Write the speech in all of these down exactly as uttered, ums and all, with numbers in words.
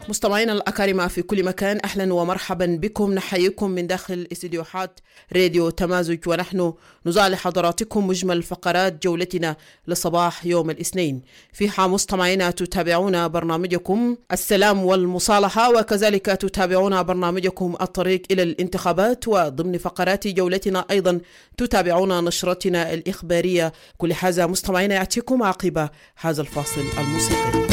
مستمعينا الأكارم في كل مكان، أهلا ومرحبا بكم. نحييكم من داخل استديوهات راديو تمازج، ونحن نزال لحضراتكم مجمل فقرات جولتنا لصباح يوم الاثنين. فيها مستمعينا تتابعون برنامجكم السلام والمصالحة، وكذلك تتابعون برنامجكم الطريق إلى الانتخابات، وضمن فقرات جولتنا أيضا تتابعون نشرتنا الإخبارية. كل هذا مستمعينا يأتيكم عقب هذا الفاصل الموسيقي.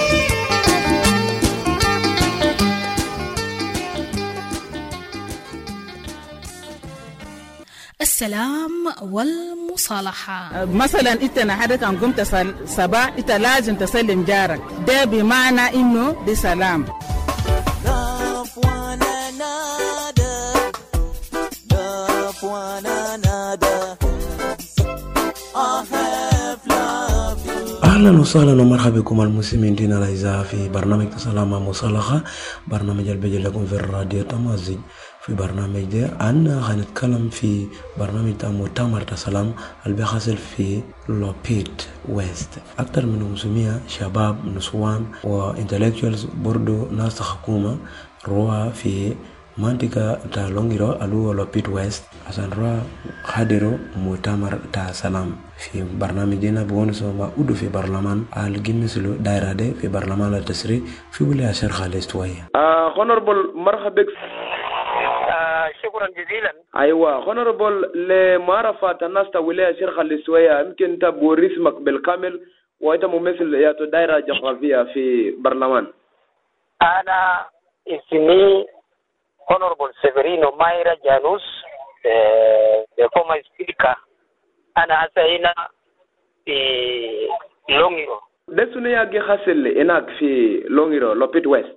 السلام والمصالحة. مثلا انت نحدك ان قمت صباح انت لازم تسلم جارك، ده بمعنى انه دي سلام. أهلا وسهلا ومرحبا بكم المسلمين دينا الأعزاء في برنامج سلام مصالحة، برنامج اللي بيجي لكم في الراديو تمازج. في برنامج ده أنا هنتكلم في برنامج مؤتمر سلام اللي بيحصل في لوبيت ويست. أكثر من خمسمية شباب نسوان وانتلكتوالز برضو ناس حكومة روى في منطقة تا لونغيرو ألو لوبيت ويست عشان روى حضروا مؤتمر تا سلام. في برنامجنا بونسو ما أودو في برلمان الجنسلو دايرة دي في برلمان التسري في ولاية شرق الاستوائية. آه هونربل مرحبا. آه شكرا جزيلا. ايوه هونربل لمعرفة الناس ولاية شرق الاستوائية، يمكن تبور اسمك بالكامل وانت ممثل يا دائرة جغرافية في برلمان. انا اسمي هونربل سيفرينو مايرا جانوس، فورمر سبيكر. انا هنا في لونغيرو. ده شنو يجي حاصل هناك في لونغيرو لوبيت ويست؟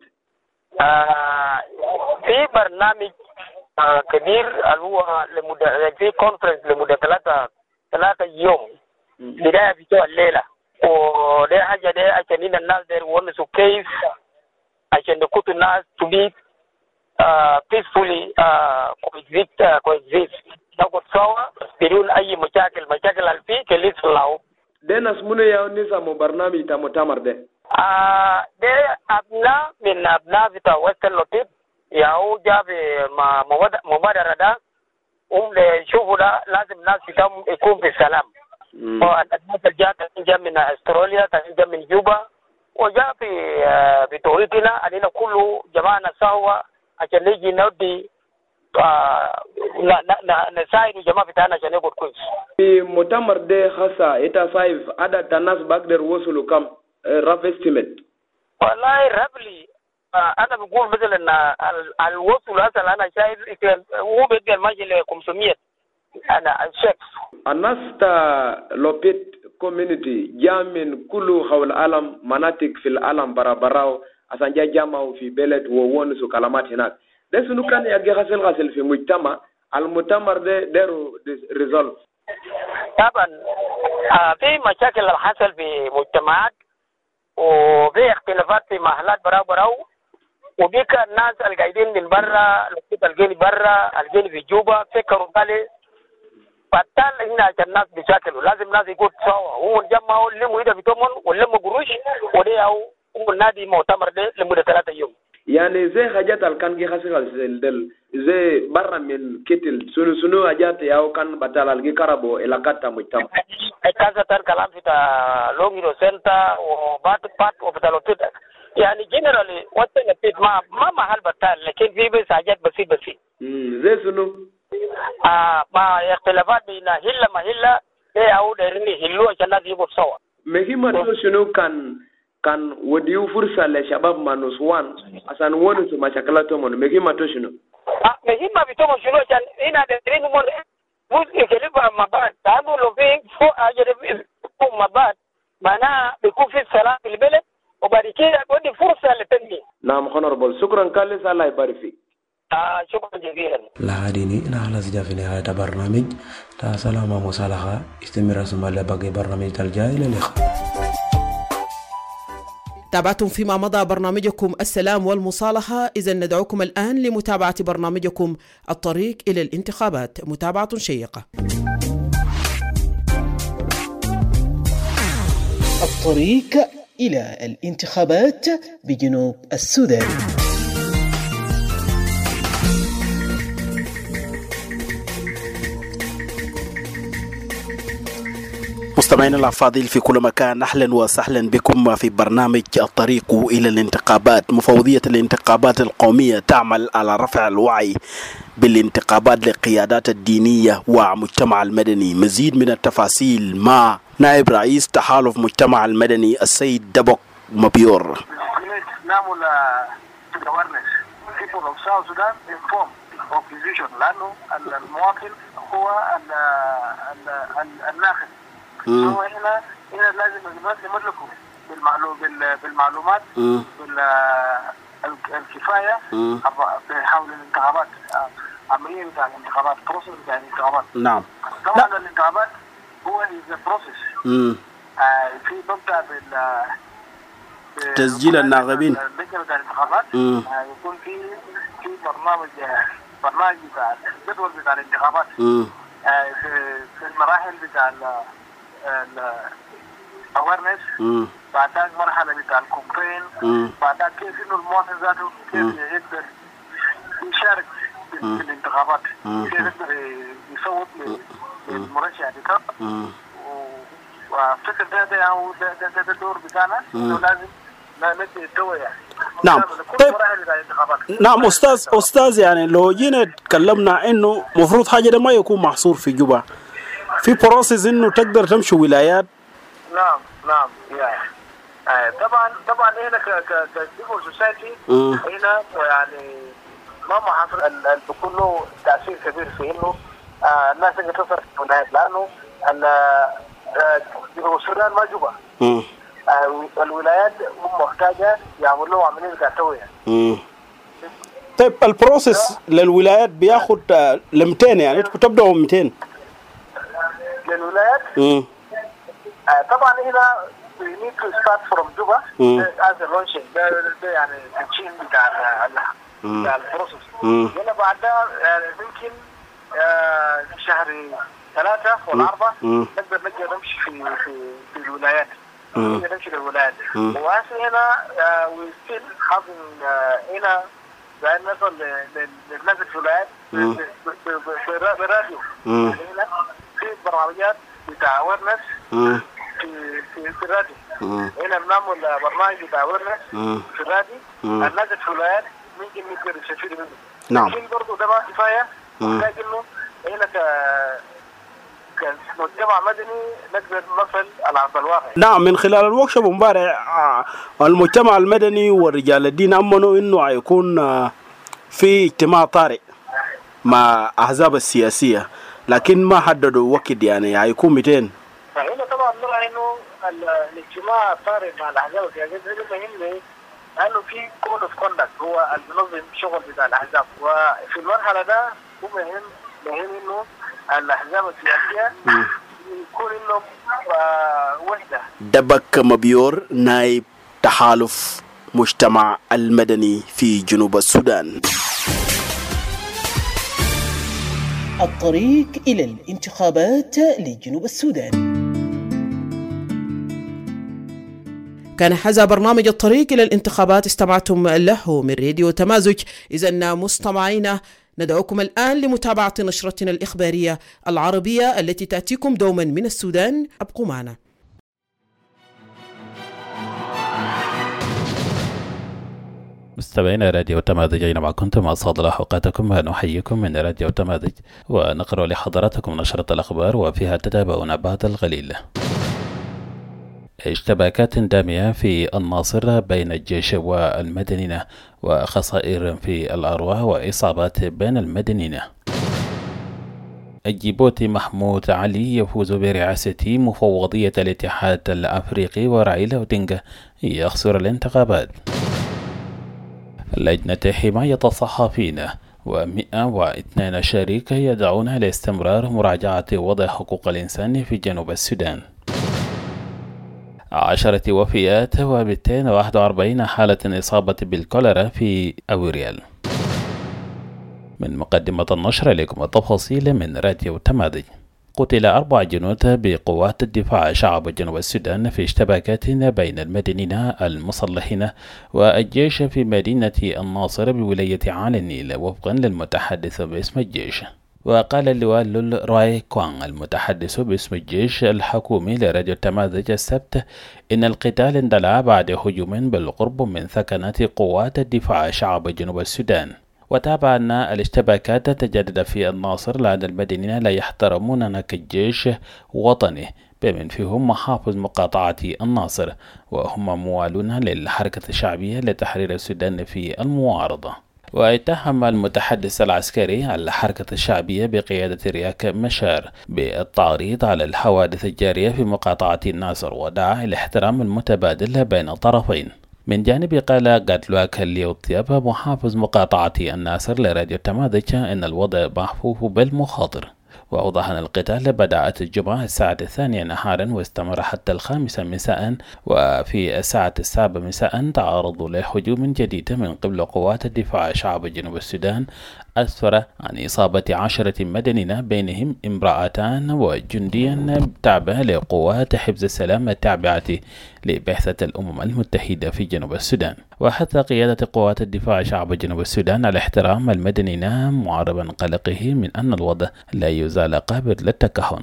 آه في برنامج آه كبير اللي هو لمدة في كونفرنس لمدة ثلاثة ثلاثة يوم بداية في الليلة، وده حاجة ده عشان الناس ده يونسوا كيف عشان نكون الناس to be uh, peacefully uh, coexist uh, coexist نقول سوا بدون أي مشاكل مشاكل الفي كليس الله. ده ناس منو يا نسا مبرنامج تا مؤتمر ده؟ آه ده أبناء من أبناء بتاع وستر لوبيت ياو جاب مبادرة ده هم لشوفوا ده لازم الناس يكون في السلام. والناس جاء جاء من أستراليا، جاء من جوبا، وجاء في بتوقيتنا علينا كله جماعنا سوا عشان نيجي نودي نساعد الجماعة بتاعنا عشان يقول كويس. في مؤتمر ده خاصة إتا صايف عدد الناس بقدر وصلوا كم رف استيميت؟ والله ربلي أنا بقول مثلا الوصول أصلا أنا شايف هو بيقدر ماجي ل خمسمية أنا شخص. الناس تا لوبيت كوميونيتي جاء من كل حول العالم، مناطق في العالم برا عشان جاء جامعوا في بلد وونسوا كلمات هناك. ده شنو كان يجي غسل غسل في مجتمع المؤتمر ده داروا ريزولف. طبعا في مشاكل اللي حصل في مجتمعات وفي اختلافات في محلات براو براو، وبيك الناس اللي قاعدين من برا الجيل برا الجيل في جوبا فكروا بالي فبالتالي هنا عشان الناس بيشاكلوا لازم الناس يقول سوا هو نجمعوا لموا إذا بيتمون ولموا قروش ودي أو هو النادي مؤتمر ده لمدة ثلاثة يوم. يعني زي حاجات اللي كان جي خاسر دل زي برا من كتل سنو سنو حاجات ياو كان بتاع الجي كربو إلى كاتا مجتمع. كذا تر كلام في تا لونغيرو سنتا وبات بات وبتالوتيت يعني جنرالي واتنبيت ما ما محل بتاع لكن في بس حاجات بسيط بسيط. امم زي سنو. آه ما اختلافات بين هلا ما هلا ده أو دارني هلو عشان الناس يبغوا سوا. مهما تو شنو كان كان وديو فرصة لشباب مانوسوان عشان ونسوا مشاكلاتهم مهما تو شنو؟ آه مهما بتوم شنو عشان هنا دارين مر بس يكلفوا مباد تعالوا لو في فوق أجر فوق مباد معناه بيكون في السلام في البلد وبعد كده ودي فرصة للتنمية. نعم هونربل شكرا كالس الله يبارك فيك. آه شكرا جزيلا. لا هاديني أنا على زجاج في نهاية برنامج تا سلام مصالحة استمر سمع باقي برنامج الجاي للقاء. تابعتم فيما مضى برنامجكم السلام والمصالحة، إذا ندعوكم الآن لمتابعة برنامجكم الطريق إلى الانتخابات، متابعة شيقة. الطريق إلى الانتخابات بجنوب السودان. مستمعينا الأفاضل في كل مكان، أهلا وسهلا بكم في برنامج الطريق إلى الانتخابات. مفوضية الانتخابات القومية تعمل على رفع الوعي بالانتخابات للقيادات الدينية ومجتمع المدني. مزيد من التفاصيل مع نائب رئيس تحالف مجتمع المدني السيد دبوك مبيور. نعمل لأنه المواطن هو الناخب. هو هنا هنا لازم نملكه بالمعلومات بالكفاية حول الانتخابات، عملية بتاع الانتخابات، بروسيس بتاع الانتخابات. نعم. طبعا لا. الانتخابات هو إذا بروسيس في مبدأ بال تسجيل الناخبين. اللجنة بتاع الانتخابات يكون في في برنامج برنامج بتاع الجدول بتاع الانتخابات في في المراحل بتاع الاويرنس، بعدها مرحله بتاع الكومبين، بعدها كيف انه المواطن ذاته كيف يقدر يشارك في الانتخابات، كيف يقدر يصوت للمرشح بتاعه. وفكر ده ده هو ده ده الدور بتاعنا انه لازم ندي التوعيه. نعم. طيب. نعم استاذ استاذ يعني لو جينا تكلمنا انه مفروض حاجه ده ما يكون محصور في جوبا، في بروسيس انه تقدر تمشي ولايات. نعم نعم يعني آه طبعا طبعا هنا ك ك كسيفل سوسايتي هنا يعني ما محصور اللي بيكون له تاثير كبير في انه آه الناس تقدر تصل في ولايات، لانه جنوب السودان ما جوبا. آه الولايات محتاجه يعملوا عمليه توعيه. طيب البروسيس للولايات بياخد ل مئتين، يعني انتوا بتبداوا مئتين للولايات. امم آه طبعا هنا we need to start from Juba as a launching. ده ده يعني التشين بتاع بتاع البروسيس. هنا بعدها ممكن في شهر ثلاثة ولا أربعة نقدر نقدر نمشي في في في الولايات. نقدر نمشي للولايات. وهسه هنا we still having هنا زي نصل للناس في الولايات بالراديو. هنا في برامجات بتاع awareness في في في الراديو. هنا بنعمل برنامج بتاع awareness في الراديو. الناس في الولايات ممكن يقدروا يستفيدوا منه. نعم. لكن برضه ده ما كفاية، محتاج إنه هنا ك كمجتمع مدني نقدر نصل على أرض الواقع. نعم. من خلال الوركشوب امبارح المجتمع المدني ورجال الدين أمنوا إنه هيكون في اجتماع طارئ مع أحزاب السياسية، لكن ما حددوا وقت، يعني هيكون مئتين. فهنا طبعا نرى إنه الاجتماع الطارئ مع الأحزاب السياسية ده مهم ليه؟ لأنه في كود اوف كوندكت هو المنظم شغل بتاع الأحزاب، وفي المرحلة ده هو مهم مهم إنه الأحزاب السياسية يكون إنه وحدة. دبك مبيور نائب تحالف مجتمع المدني في جنوب السودان. الطريق إلى الانتخابات لجنوب السودان. كان هذا برنامج الطريق إلى الانتخابات استمعتم له من راديو تمازج. إذن مستمعينا ندعوكم الآن لمتابعة نشرتنا الإخبارية العربية التي تأتيكم دوما من السودان. أبقوا معنا. مستمعينا راديو تمازج، أينما كنتم أسعد الله أوقاتكم، ونحييكم من راديو تمازج ونقرأ لحضراتكم نشرة الأخبار وفيها تتابعون بعض القليل. اشتباكات دامية في الناصر بين الجيش والمدنيين، وخسائر في الأرواح وإصابات بين المدنيين. الجيبوتي محمود علي يفوز برئاسة مفوضية الاتحاد الأفريقي، ورعيلا أودينغا يخسر الانتخابات. لجنة حماية الصحفيين ومئة واثنين شريك يدعون لاستمرار مراجعة وضع حقوق الإنسان في جنوب السودان. عشرة وفيات ومئتين وواحد وأربعين حالة إصابة بالكوليرا في أوريال. من مقدمة النشر إليكم التفاصيل من راديو تمازج. قتل أربع جنود بقوات الدفاع شعب جنوب السودان في اشتباكات بين المدنيين المسلحين والجيش في مدينة الناصر بولاية عالي النيل وفقا للمتحدث باسم الجيش. وقال اللواء لول راي كوان المتحدث باسم الجيش الحكومي لراديو التماذج السبت إن القتال اندلع بعد هجوم بالقرب من ثكنات قوات الدفاع شعب جنوب السودان. وتابع أن الاشتباكات تجدد في الناصر لأن المدنيين لا يحترمون كجيش وطني بمن فيهم محافظ مقاطعة الناصر وهم موالون للحركة الشعبية لتحرير السودان في المعارضة. واتهم المتحدث العسكري الحركة الشعبية بقيادة رياك مشار بالتعريض على الحوادث الجارية في مقاطعة الناصر ودعا إلى الاحترام المتبادل بين الطرفين. من جانب قال قاتلواك ليوطياب محافظ مقاطعة الناصر لراديو التماذج أن الوضع محفوف بالمخاطر. وأوضح أن القتال بدأت الجمعة الساعة الثانية نهارا واستمر حتى الخامسة مساء، وفي الساعة السابعة مساء تعرضوا لهجوم جديد من قبل قوات الدفاع شعب جنوب السودان أسفر عن إصابة عشرة مدنيين بينهم امرأتان وجنديا تابع لقوات حفظ السلام التابعة لبعثة الأمم المتحدة في جنوب السودان. وحث قيادة قوات الدفاع شعب جنوب السودان على احترام المدنيين معربا قلقه من أن الوضع لا يزال قابل للتكهن.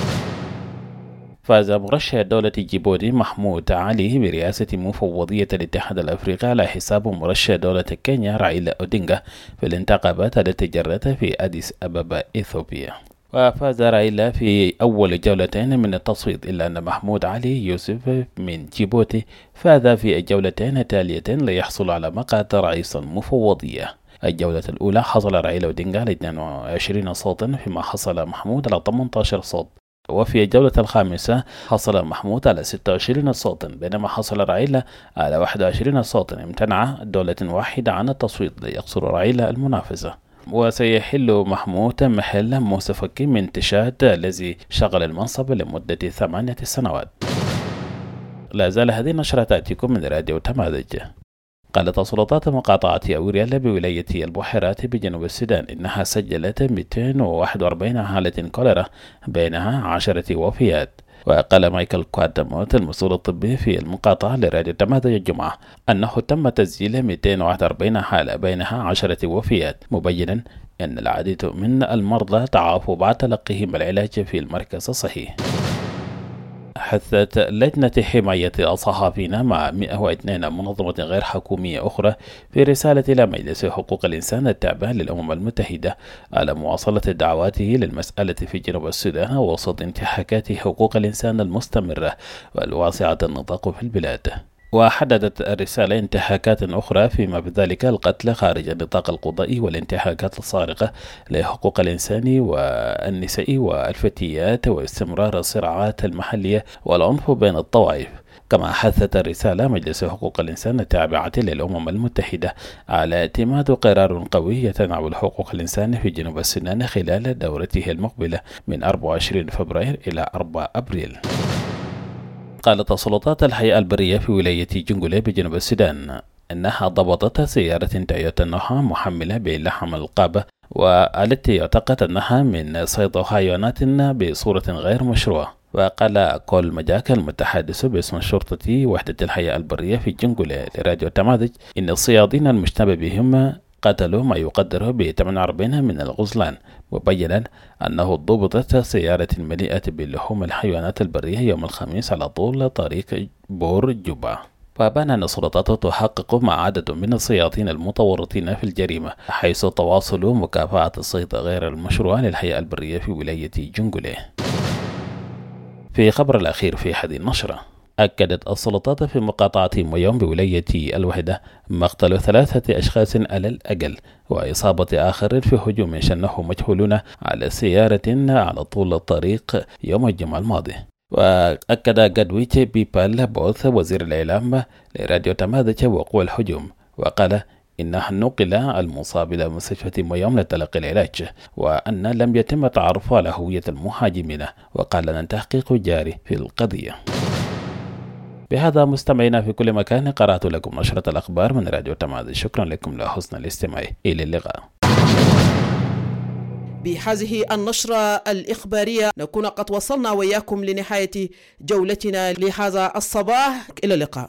فاز مرشح دولة جيبوتي محمود علي برئاسة مفوضية الاتحاد الأفريقي على حساب مرشح دولة كينيا رايلا أودينغا في الانتخابات التي جرت في أديس أبابا إثيوبيا. وفاز رايلا في أول جولتين من التصويت، إلا أن محمود علي يوسف من جيبوتي فاز في الجولتين التاليتين ليحصل على مقعد رئيس المفوضية. الجولة الأولى حصل رايلا أودينغا على اثنين وعشرين صوتا فيما حصل محمود على ثمانية عشر صوت، وفي الجولة الخامسة حصل محمود على ستة وعشرين صوتا بينما حصل رايلا على واحد وعشرين صوتا. امتنع دولة واحدة عن التصويت ليقصر رايلا المنافسة. وسيحل محمود محل موسى فكي من تشاد الذي شغل المنصب لمدة ثمانية سنوات. لا زال هذه النشرة تأتيكم من راديو تماذج. قالت سلطات مقاطعة أوريال بولاية البحيرات بجنوب السودان إنها سجلت مئتين وواحد وأربعين حالة كوليرا بينها عشرة وفيات. وقال مايكل كوادموت المسؤول الطبي في المقاطعة لراديو تماذج الجمعة أنه تم تسجيل مئتين وواحد وأربعين حالة بينها عشرة وفيات، مبينا أن العديد من المرضى تعافوا بعد تلقيهم العلاج في المركز الصحي. حثت لجنة حماية الصحفيين مع مئة واثنين منظمة غير حكومية أخرى في رسالة إلى مجلس حقوق الإنسان التابع للأمم المتحدة على مواصلة دعواته للمسألة في جنوب السودان وسط انتهاكات حقوق الإنسان المستمرة والواسعة النطاق في البلاد. وحددت الرسالة انتهاكات أخرى فيما بذلك القتل خارج النطاق القضائي والانتهاكات الصارخة لحقوق الإنسان والنساء والفتيات واستمرار الصراعات المحلية والعنف بين الطوائف. كما حثت الرسالة مجلس حقوق الإنسان التابعة للأمم المتحدة على اعتماد قرار قوي يتناول حقوق الإنسان في جنوب السودان خلال دورته المقبلة من أربعة وعشرين فبراير إلى أربعة أبريل. قالت سلطات الحياة البرية في ولاية جنجولي بجنوب السودان أنها ضبطت سيارة تويوتا نوحا محملة بلحم القابة والتي يعتقد أنها من صيد حيوانات بصورة غير مشروعة. وقال كول مجاك المتحدث باسم شرطة وحدة الحياة البرية في جنجولي لراديو التماذج إن الصيادين المشتبه بهم قتلوا ما يقدر ب ثمانية وأربعين من الغزلان، مبينا أنه ضبطت سيارة مليئة بلحوم الحيوانات البرية يوم الخميس على طول طريق بور جوبا. وبان أن السلطات تحقق مع عدد من الصيادين المتورطين في الجريمة حيث تواصلوا مكافحة الصيد غير المشروع للحياة البرية في ولاية جنجولي. في خبر الأخير في هذه النشرة، أكدت السلطات في مقاطعة مويوم بولاية الوحدة مقتل ثلاثة أشخاص على الأقل وإصابة آخر في هجوم شنه مجهولون على سيارة على طول الطريق يوم الجمعة الماضي. وأكد قدويت بيبال بوث وزير الإعلام لراديو تماذج وقوع الهجوم، وقال إنه نقل المصاب إلى مستشفى مويوم لتلقي العلاج وأن لم يتم تعرف على هوية المهاجمين، وقال أن التحقيق جاري في القضية. بهذا مستمعينا في كل مكان قرأت لكم نشرة الأخبار من راديو تماذج. شكرا لكم لحسن الاستماع، إلى اللقاء. بهذه النشرة الإخبارية نكون قد وصلنا وإياكم لنهاية جولتنا لهذا الصباح. إلى اللقاء.